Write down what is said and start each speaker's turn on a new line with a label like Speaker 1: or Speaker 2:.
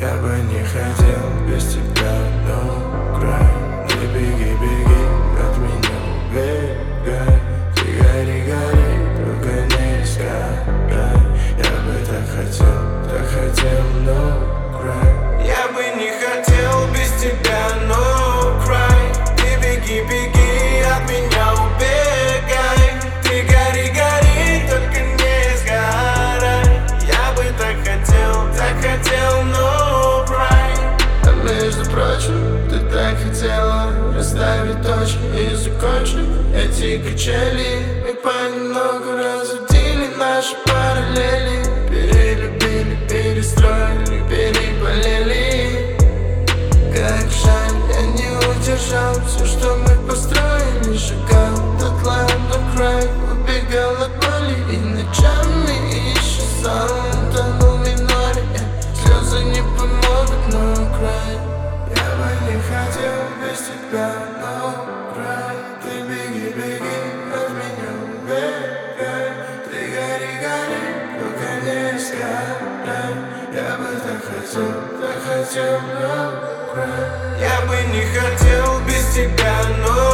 Speaker 1: Я бы не хотел без тебя, no cry. Ты беги, беги, от меня убегай. Ты гори, гори, только не сгорай. Я бы так хотел, no cry. Я бы не хотел без тебя, no cry. Ты беги, беги, от меня убегай. Ты гори, гори, только не сгорай. Я бы так хотел, no cry.
Speaker 2: А между прочим, ты так хотела расставить точки и закончить эти качели. Мы понемногу разудили наши параллели. Перелюбили, перестроили, переболели. Как жаль, я не удержал все, что мы построили. Шагал дотла, no cry. Убегал от боли и ночами исчезал. Тонул в миноре, слезы не помогут, no cry.
Speaker 1: Я бы не хотел без тебя, no cry. Ты беги, беги, от меня убегай. Ты гори, гори, только не сгорай. Я бы так хотел, no cry. Я бы не хотел без тебя, no